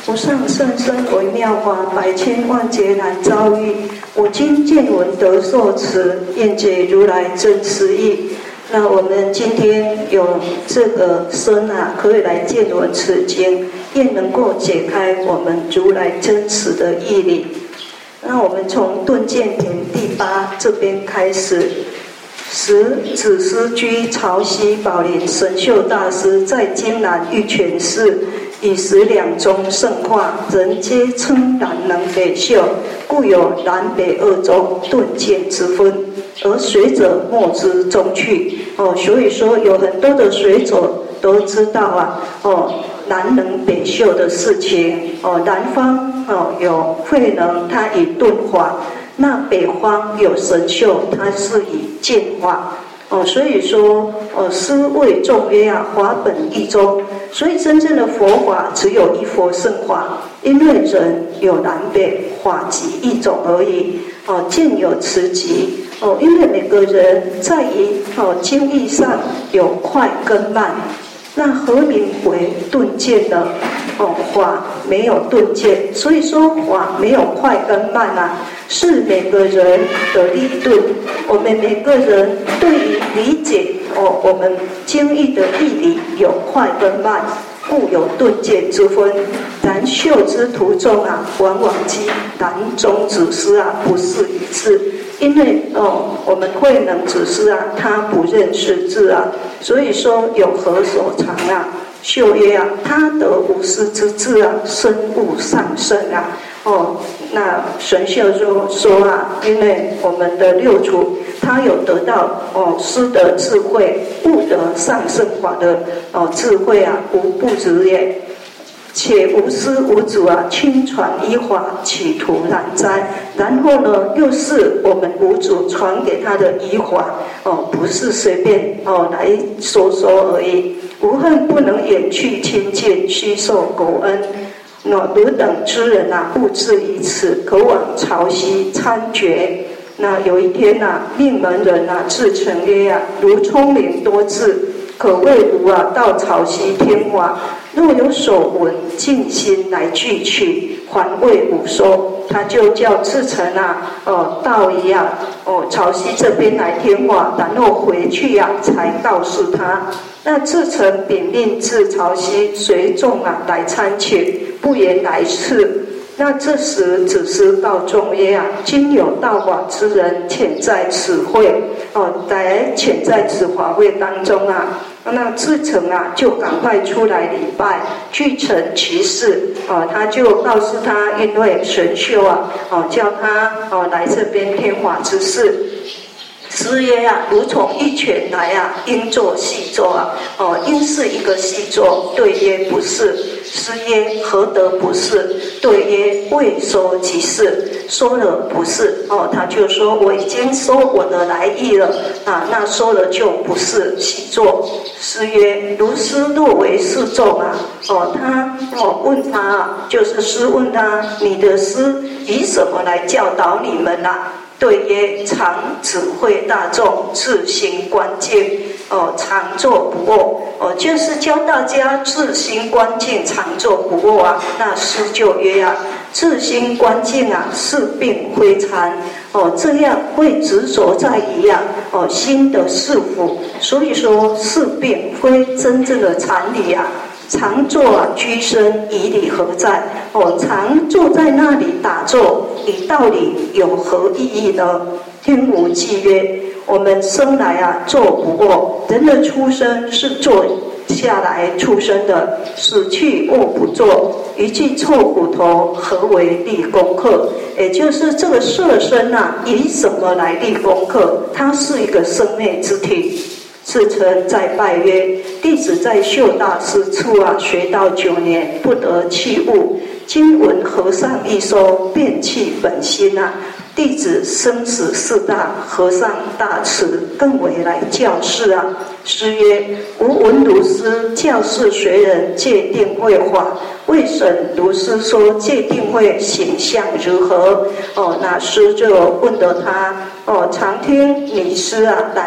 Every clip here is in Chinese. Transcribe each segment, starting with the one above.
无上甚深微妙法，百千万劫难遭遇。我今见闻得受持，愿解如来真实义。那我们今天有这个身可以来见闻此经，愿能够解开我们如来真实的义理。那我们从顿渐品第8这边开始。时子师居潮汐宝林神秀大师在金兰玉泉寺，以时两宗圣化，人皆称南能北秀，故有南北二宗顿渐之分，而学者莫知中去。所以说有很多的学者都知道南能北秀的事情。南方有慧能，他以顿化。那北方有神秀，它是以渐化。所以说师谓众曰法本一宗。所以真正的佛法只有一佛圣法，因为人有南北，法即一种而已。见有此即。因为每个人在于经义上有快跟慢。那何名为顿渐呢？法没有顿渐，所以说法没有快跟慢是每个人的立顿。我们每个人对于理解我们经义的义理有快跟慢，故有顿渐之分。然秀之途中往往及南宗祖师不是一致。因为我们慧能祖师他不认识字所以说有何所长秀曰他得无师之智深悟上圣那神秀就说因为我们的六祖他有得到师的智慧，悟得上圣法的智慧无不止也。且无师无祖亲传依法，企图染灾。然后呢，又是我们无祖传给他的依法不是随便来说说而已。无恨不能远去亲近，须受狗恩。汝等之人不至于此，可往潮汐参决。那有一天命门人自称曰如聪明多智，可谓吾到潮汐天华。若有所闻，尽心来具取，还未吾说。他就叫自成到一潮汐这边来天华，然后回去才告诉他。那自成禀命至潮汐，随众来参请，不言来次。那这时子师告众曰今有道法之人潜在此会来潜在此法会当中那自成就赶快出来礼拜，具成其事他就告诉他，因为神秀叫他来这边天华之事。师曰如从一拳来应作细作应是一个细作。对曰不是。师曰何得不是？对曰未说即是。说了不是他就说我已经说我的来意了那说了就不是细作。师曰如师若为示众他问他就是师问他，你的师以什么来教导你们对曰常指挥大众，自心观境常坐不卧就是教大家自心观境，常坐不卧那师就曰自心观境是并非禅这样会执着在于心的是否。所以说是并非真正的禅理常坐居身，以理何在常坐在那里打坐，以道理有何意义呢？听无记曰我们生来坐不卧，人的出生是坐下来出生的，死去卧不坐，一具臭骨头何为立功课？也就是这个色身以什么来立功课？它是一个生灭之体。自称再拜曰弟子在秀大师处学道9年，不得器物。今闻和尚一说，便弃本心弟子生死事大，和尚大慈，更为来教示师曰吾闻如师教示学人戒定慧法，未审如师说戒定慧形象如何那师就问得他常听你师来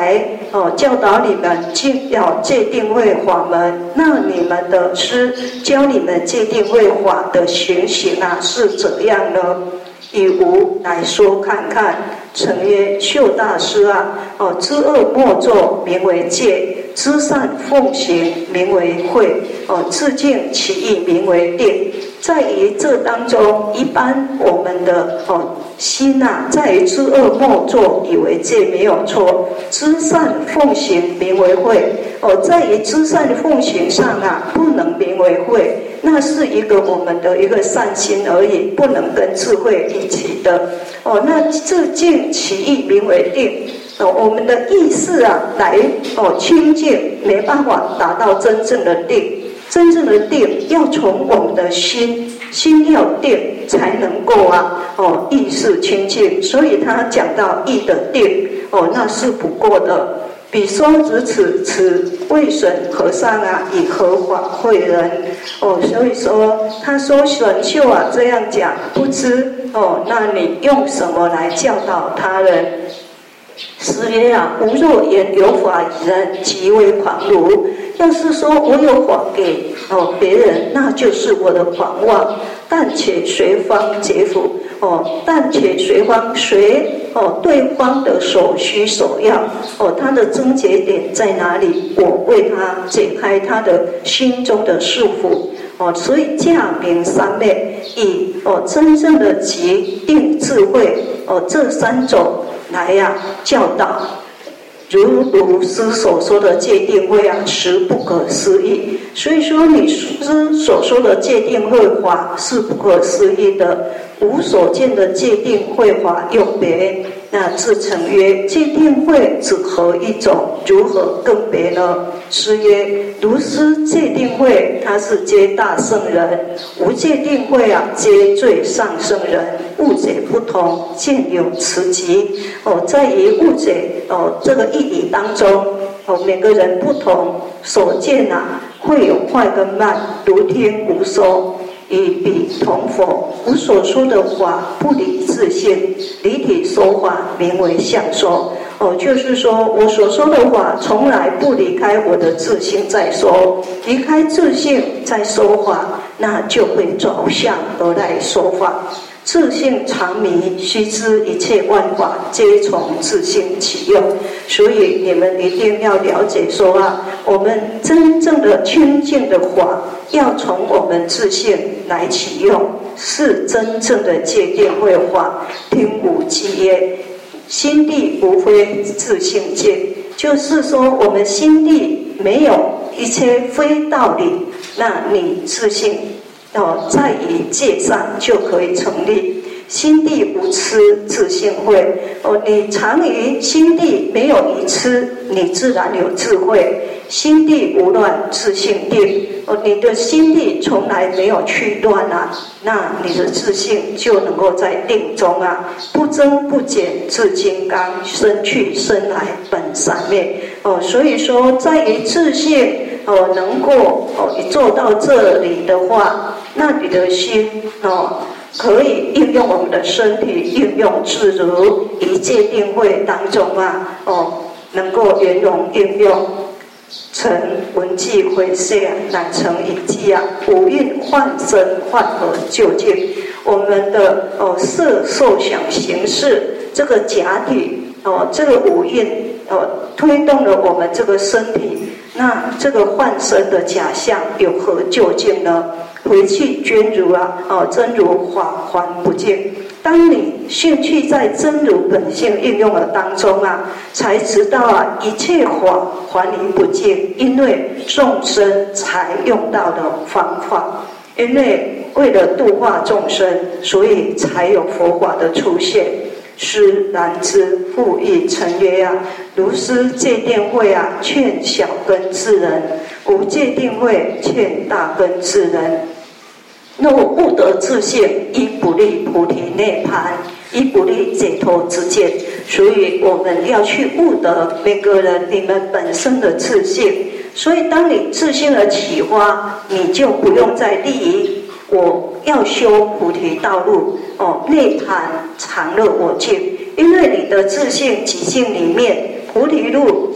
教导你们要戒定慧法门。那你们的师教你们戒定慧法的情形啊是怎样呢？以无来说看看。曾曰：秀大师啊，知恶莫作，名为戒；知善奉行，名为慧；自净其意，名为定。在于这当中，一般我们的心啊，在于知恶莫作，以为戒没有错；知善奉行，名为慧。在于知善奉行上啊，不能名为慧，那是我们的一个善心而已，不能跟智慧一起的。那自净其意，名为定。我们的意识啊，来清净，没办法达到真正的定。真正的定要从我们的心要定，才能够意识清净。所以他讲到意的定，那是不过的。比说如此未损和尚啊，以何法慧人？所以说他说玄秀啊这样讲不知那你用什么来教导他人？师曰啊，吾若言有法以人，即为狂儒。要是说我有法给别人，那就是我的狂妄。但且随方解辅但且随方随对方的所需所要他的症结点在哪里？我为他解开他的心中的束缚所以驾明三昧，以真正的极定智慧这三种来教导。如卢师所说的戒定慧啊，实不可思议。所以说，你师所说的戒定慧法是不可思议的。无所见的戒定慧法又别。那自成曰：戒定慧只合一种，如何更别呢？师曰：卢师戒定慧，他是皆大圣人；无戒定慧啊，皆最上圣人。误解不同，见有此极在于误解这个义理当中每个人不同，所见啊会有快跟慢，如听无收。以彼同否，吾所说的法不离自性，离体说法名为相说就是说我所说的法从来不离开我的自性在说，离开自性在说法，那就会着相而来说法。自性常迷，须知一切万法皆从自性起用。所以你们一定要了解说我们真正的清净的法要从我们自性来起用，是真正的戒定慧法。听无记耶，心地无非自性界，就是说我们心地没有一切非道理，那你自性在于戒上就可以成立。心地无痴，自性慧你常于心地没有愚痴，你自然有智慧。心地无乱，自性定你的心地从来没有去乱那你的自性就能够在定中不增不减，自金刚，生去生来本三昧所以说在于自性能够做到这里的话，那你的心可以应用我们的身体，应用自如，以戒定慧当中能够圆融应用，成闻记回谢乃成一记五蕴幻身幻合究竟。我们的色受想行识这个假体这个五蕴推动了我们这个身体，那这个幻身的假象有何究竟呢？回去捐如真如法还不净。当你兴趣在真如本性应用的当中才知道一切法还离不净，因为众生才用到的方法，因为为了度化众生，所以才有佛法的出现。师然之，复亦成曰如师戒定慧劝小根之人，无戒定慧劝大根之人。若悟得自性，亦不利菩提涅槃，亦不利解脱之见。所以我们要去悟得每个人你们本身的自性。所以当你自性而起发，你就不用再利于我要修菩提道路涅槃常乐我净，因为你的自性己性里面菩提路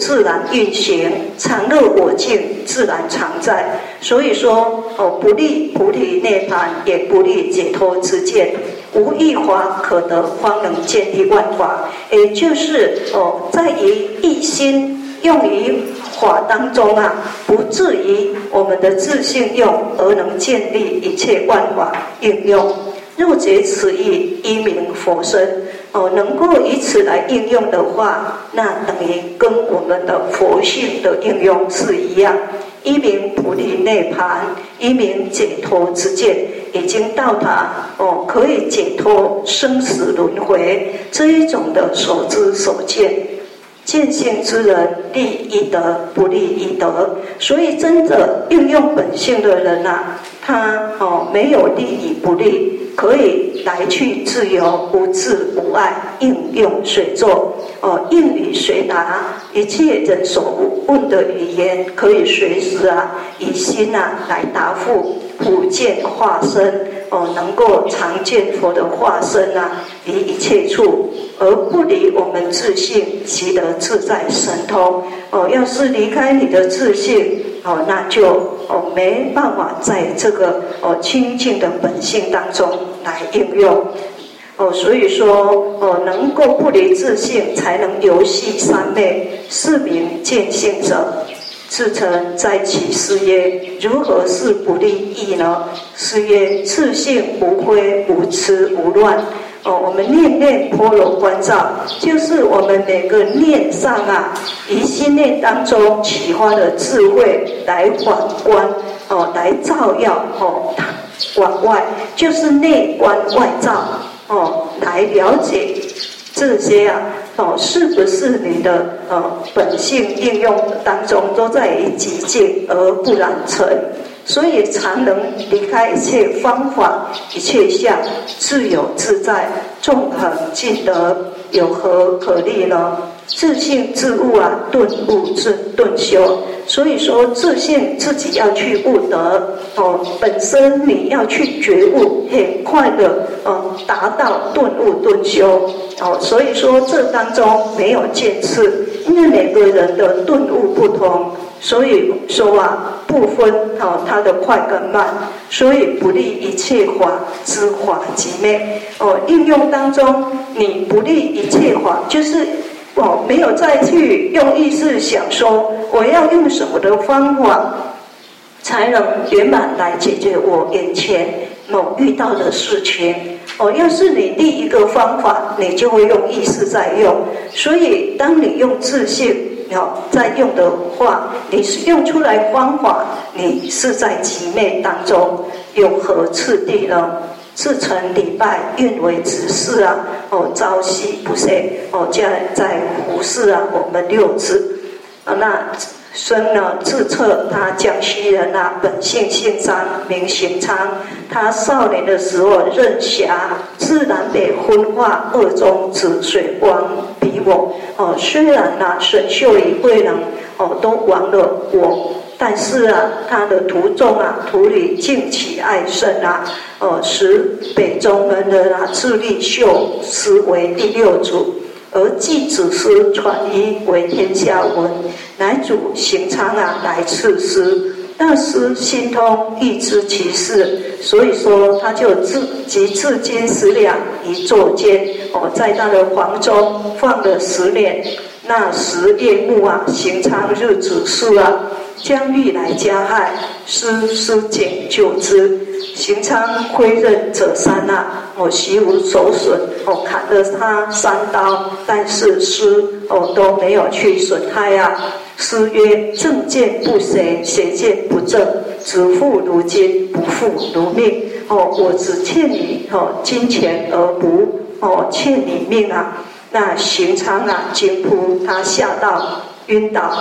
自然运行，常乐我净，自然常在。所以说不立菩提涅槃，也不立解脱之见，无一法可得，方能建立万法。也就是在于一心用于法当中啊，不至于我们的自性用，而能建立一切万法应用。入解此意，一名佛身。能够以此来应用的话，那等于跟我们的佛性的应用是一样。一名菩提涅槃，一名解脱之见，已经到达可以解脱生死轮回这一种的所知所见。见性之人，立一德，不立一德。所以真的应用本性的人啊，他没有利益不利，可以来去自由，无自无碍，应用随作，应语随答，一切人所问的语言，可以随时以心来答复。普见化身，能够常见佛的化身离一切处，而不离我们自性，其得自在神通。要是离开你的自性，那就没办法在这个清净的本性当中来应用。所以说能够不离自性，才能游戏三昧，是名见性者。自诚在其是曰：如何是不立意呢？是曰：自性无非，无痴无乱。我们念念波罗观照，就是我们每个念上以心念当中启发的智慧来反观，来照耀往外，就是内观外照，来了解这些是不是你的本性应用当中都在于极静而不染尘，所以常能离开一切方法、一切相，自由自在，纵横尽得，有何可立呢？自性自悟顿悟顿修。所以说自性自己要去悟得本身你要去觉悟，很快的达到顿悟顿修所以说这当中没有渐次，因为每个人的顿悟不同，所以说不分它的快跟慢，所以不立一切法，知法即昧应用当中你不立一切法，就是没有再去用意识想说我要用什么的方法才能圆满来解决我眼前遇到的事情要是你立一个方法，你就会用意识在用，所以当你用自性在用的话，你是用出来方法，你是在极昧当中，有何次第呢？自诚礼拜，愿为执事朝夕不懈在服侍我们六子那孙呢自测他江西人本性姓张，名行昌。他少年的时候任侠，自然被分化二中子水王比我虽然神秀与慧能都亡了我，但是他的徒众徒里敬起爱甚使北宗门人自立秀师为第六祖，而继子师传衣为天下闻，乃主行昌来赐师。那师心通，亦知其事，所以说他就至金10两一座间在他的房中放了10年。那时夜幕行昌日子事将欲来加害，师警救之。行昌挥刃者3习无所损砍了他3刀，但是师都没有去损害师曰：正见不邪，邪见不正，只付如金，不付如命我只欠你金钱，而不欠你命那行昌惊扑，他吓到晕倒。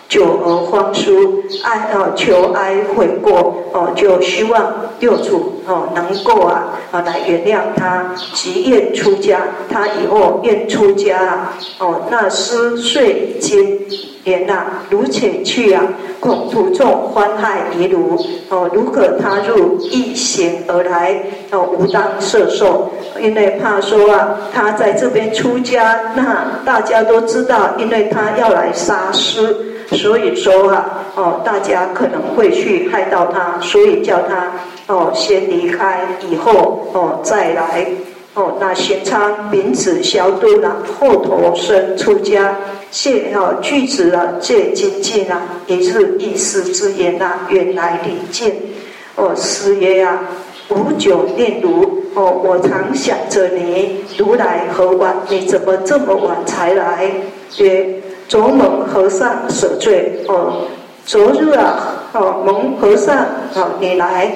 久而方疏，求哀悔过，就希望六祖能够来原谅他，即愿出家。他以后愿出家那师遂今言如前去恐徒众欢害遗如，如可他入异行而来，无当摄受。因为怕说他在这边出家，那大家都知道，因为他要来杀师，所以说大家可能会去害到他，所以叫他先离开，以后再来。那玄奘明子消度后投身出家，句子借精进也是意思之言原来理见。师曰无久念如，我常想着你，如来何晚？你怎么这么晚才来？曰：昨蒙和尚舍罪。昨日蒙和尚你来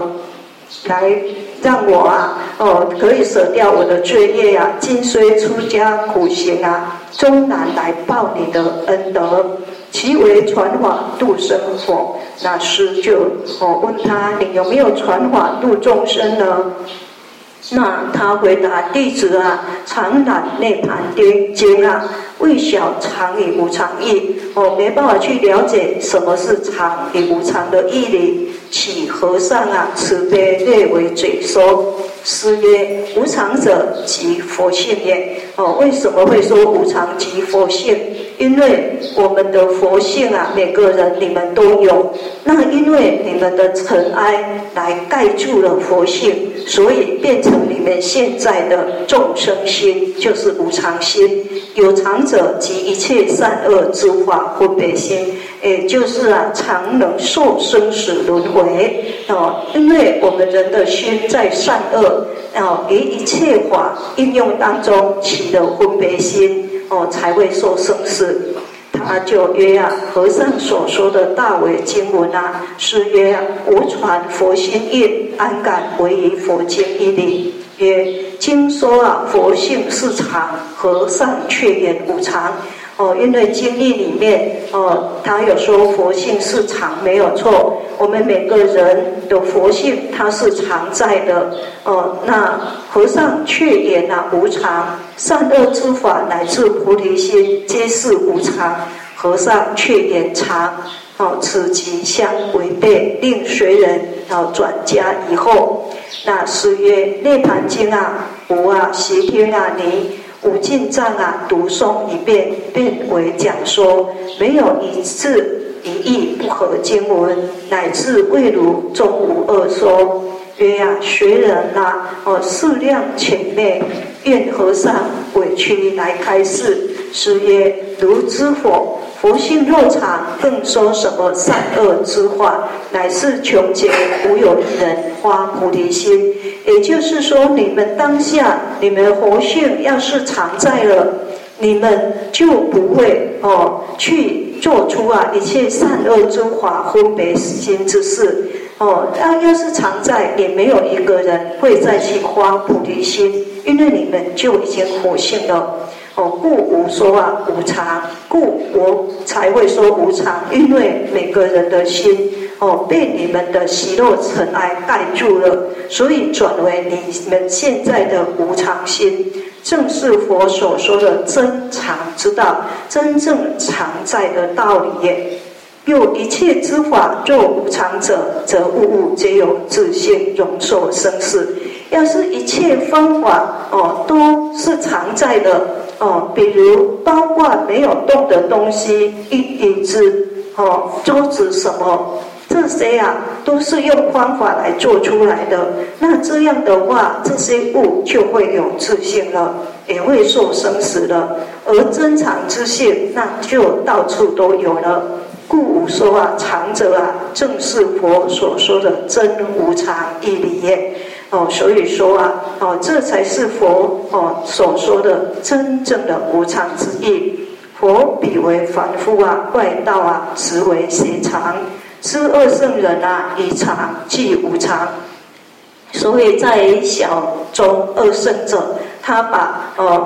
让我可以舍掉我的罪业今虽出家苦行终难来报你的恩德，其为传法度生否？那师就问他，你有没有传法度众生呢？那他回答，弟子常览内盘经未晓常与无常义，没办法去了解什么是常与无常的义理。启和尚慈悲略为嘴说。师曰：无常者即佛性也。为什么会说无常即佛性？因为我们的佛性每个人你们都有，那因为你们的尘埃来盖住了佛性，所以变成你们现在的众生心，就是无常心。有常者即一切善恶之法分别心，也就是常能受生死轮回。因为我们人的心在善恶于一切法应用当中起了分别心，才会受生死。他就曰和尚所说的大伪经文是曰无传佛心印，安敢为于佛经义理？曰：经说佛性是常，和尚却言无常。因为经义里面他有说佛性是常，没有错。我们每个人的佛性它是常在的。那和尚却言无常，善恶之法乃至菩提心皆是无常，和尚却言常。此即相违背，令随人转加以后。那师曰：涅盘经无悉听你五尽藏读诵一遍，便为讲说，没有一字一义不合经文，乃至未如终无二说。曰学人适量浅昧，愿和尚委屈来开示。师曰：如知否？佛性若常，更说什么善恶之话？乃是穷劫无有一人发菩提心。也就是说，你们当下你们佛性要是常在了，你们就不会去做出一切善恶之法分别心之事。要是常在，也没有一个人会再去发菩提心，因为你们就已经佛性了。故无说无常，故我才会说无常，因为每个人的心被你们的喜乐尘埃盖住了，所以转为你们现在的无常心，正是佛所说的真常之道，真正常在的道理也。又一切之法若无常者，则物物皆有自性，容受生死。要是一切方法都是常在的比如包括没有动的东西，椅子桌子什么，这些都是用方法来做出来的。那这样的话，这些物就会有自性了，也会受生死了。而真常之性，那就到处都有了。故无说常者正是佛所说的真无常义理也。所以说这才是佛所说的真正的无常之意。佛比为凡夫外道实为邪常，知二圣人以常即无常。所以在小中二圣者，他把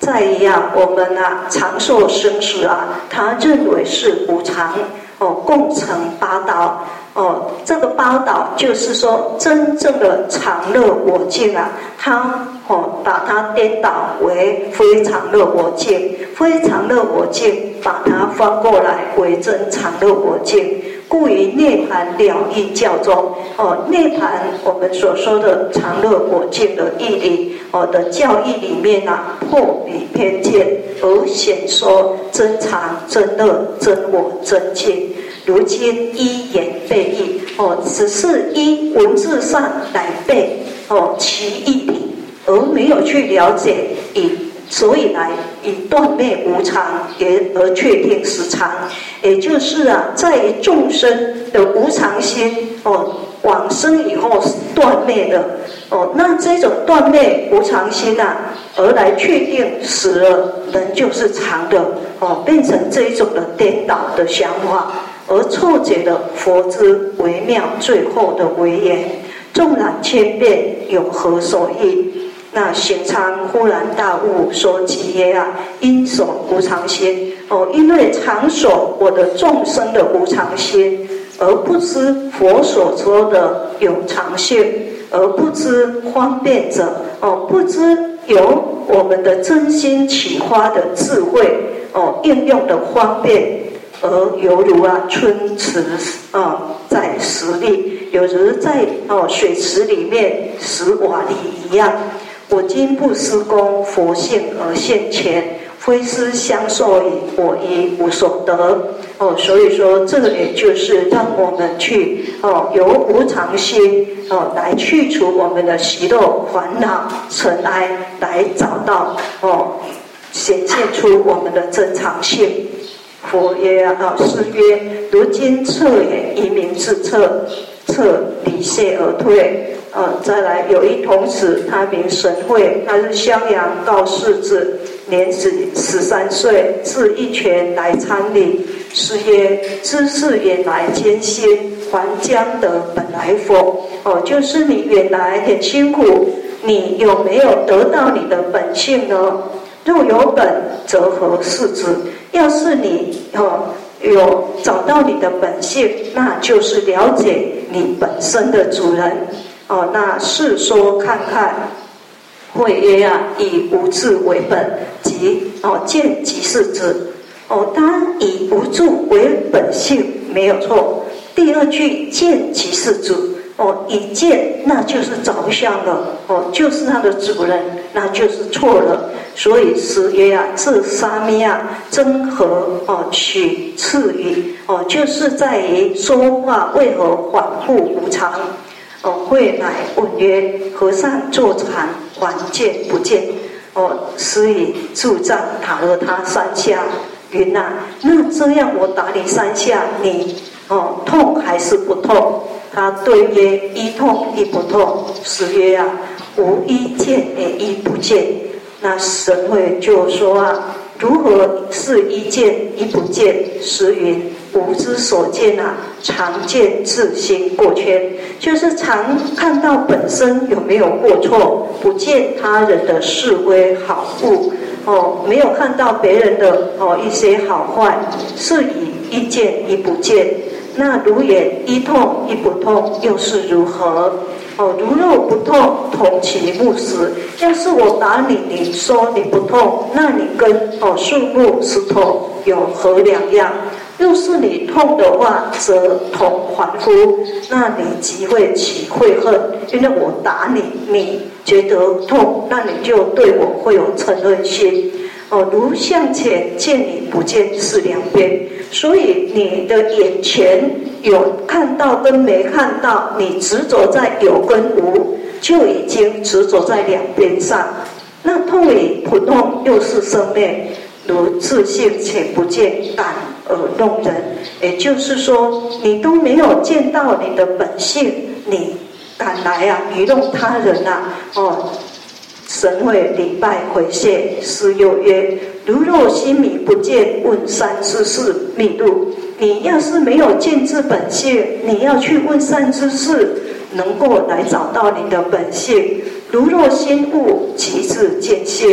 在于我们长寿生死他认为是无常共成八道这个八道就是说真正的常乐我净他把它颠倒为非常乐我净，非常乐我净把它翻过来为真常乐我净，故于涅槃了义教中涅槃我们所说的常乐我净的义理的教义里面破彼偏见而显说真常真乐真我真净。如今依言背义只是依文字上来背其义理，而没有去了解所以来以断灭无常而确定实常，也就是在于众生的无常心往生以后断灭的那这种断灭无常心而来确定死了人就是常的变成这一种的颠倒的想法，而错解了佛之微妙最后的微言，纵然千变有何所益？那行常忽然大悟，说其耶因所无常心因为常守我的众生的无常心，而不知佛所说的有常性，而不知方便者不知由我们的真心启发的智慧应用的方便，而犹如春池在石里，有如在水池里面使瓦砾一样。我今不施功，佛性而现前，非师相授矣，我亦无所得所以说这个也就是让我们去由无常心来去除我们的习漏烦恼尘埃，来找到显现出我们的真常性。佛曰是曰，如今测也，以明自测，测离谢而退再来有一童子，他名神会，他是襄阳告世子，年只13岁，自一拳来参礼。是曰：知是远来艰辛，还将得本来否？就是你远来很辛苦，你有没有得到你的本性呢？若有本，则何事之？要是你有找到你的本性，那就是了解你本身的主人那是说看看，会曰以无智为本，即见即是之当然以无助为本性没有错。第二句见即是主以见那就是着相了就是他的主人，那就是错了。所以是曰这沙弥真何取次语就是在于说话为何反复无常会来问曰：和尚坐禅还见不见施以助杖打了他3下，云那这样我打你3下，你痛还是不痛？他对曰：一痛一不痛。是曰无一见也一不见。那神会就说如何是一见一不见？实云：无之所见常见自心过圈，就是常看到本身有没有过错，不见他人的是非好恶没有看到别人的一些好坏，是以一见一不见。那如言一痛一不痛，又是如何？如若不痛，同其木石。要是我打你，你说你不痛，那你跟树木石头有何两样？若是你痛的话，则同凡夫，那你即会起悔恨，因为我打你，你觉得痛，那你就对我会有嗔恨心如向前见你不见是两边，所以你的眼前有看到跟没看到，你执着在有跟无，就已经执着在两边上。那痛与不痛又是生灭，如自性且不见，感而弄人。也就是说，你都没有见到你的本性，你敢来愚弄他人神会礼拜回谢。师又曰：如若心迷不见，问善知识密路。你要是没有见至本性，你要去问善知识，能够来找到你的本性。如若心悟，即至见性。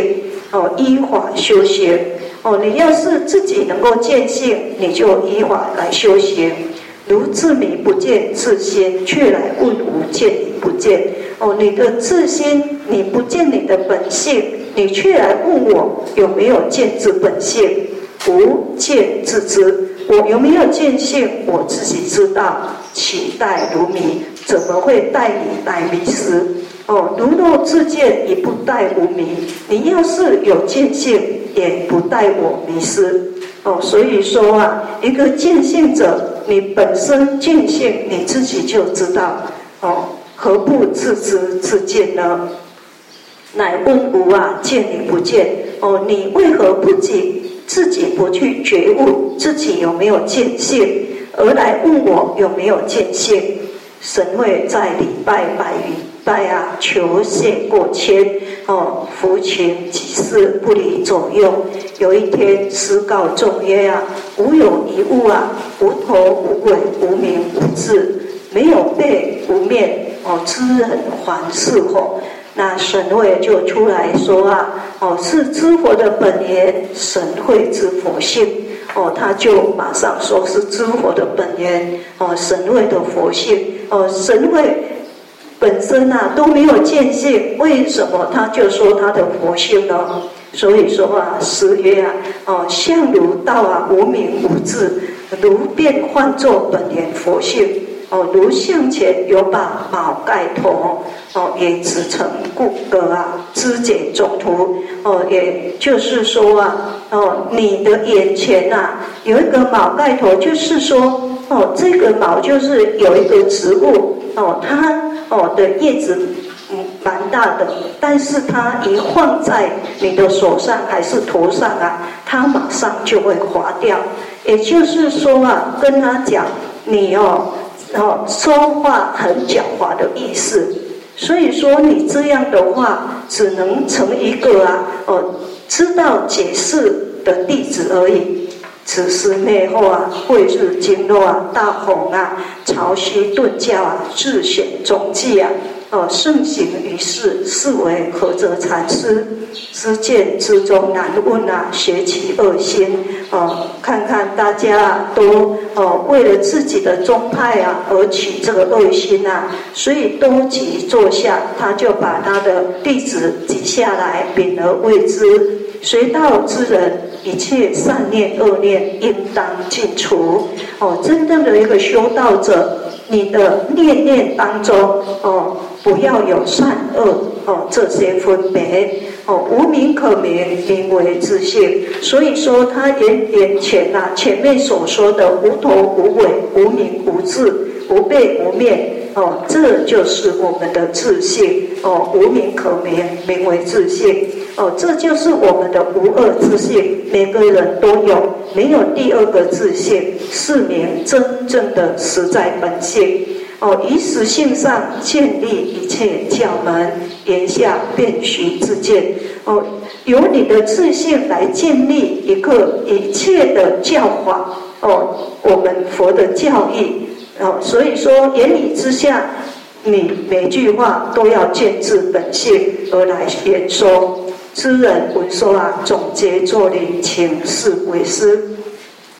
依法修行。你要是自己能够见性，你就依法来修行。如自迷不见自心，却来问无见你不见。你的自心，你不见你的本性，你却来问我有没有见之本性？无见自知，我有没有见性，我自己知道。岂待如迷？怎么会带你来迷失？如若自见，亦不带无迷。你要是有见性，也不带我迷失。所以说啊，一个见性者，你本身见性，你自己就知道。何不自知自见呢？乃问无啊，见你不见。你为何不自己不去觉悟自己有没有见性，而来问我有没有见性？神会在礼拜百余拜啊，求谢过千。福情几世不离左右。有一天师告众曰啊，无有一物啊，无头无尾，无名无字，没有背无面，知人还是否？那神会就出来说啊，是知佛的本源，神会之佛性。他就马上说是知佛的本源，神会的佛性。神会本身啊都没有见性，为什么他就说他的佛性呢？所以说啊，诗曰啊，相如道啊，无名无字，如便唤作本源佛性。如向前有把毛盖头，也只成骨骼啊，肢解中途。也就是说啊，你的眼前啊有一个毛盖头，就是说，这个毛就是有一个植物，它的叶子蛮大的，但是它一放在你的手上还是头上啊，它马上就会滑掉。也就是说啊，跟他讲你说话很狡猾的意思。所以说你这样的话，只能成一个知道解释的弟子而已。此时内后啊，慧日经络啊，大弘啊，潮汐顿教啊，自显踪迹啊，盛行于世，是为菏泽禅师。知见之中难问啊，学其恶心。看看大家都为了自己的宗派啊而起这个恶心啊，所以都集坐下，他就把他的弟子挤下来，秉而谓之：随道之人，一切善念恶念应当尽除。真正的一个修道者，你的念念当中不要有善恶这些分别。无名可名，名为自性。所以说他眼前啊，前面所说的无头无尾，无名无字，无背无面，这就是我们的自性。无名可名，名为自性。这就是我们的无二自性，每个人都有，没有第二个自性，是名真正的实在本性。以实性上建立一切教门，言下便须自见。由你的自性来建立一切的教法。我们佛的教义。所以说言语之下，你每句话都要见自本性而来言说。知人闻说啊，总结作礼，请示为师。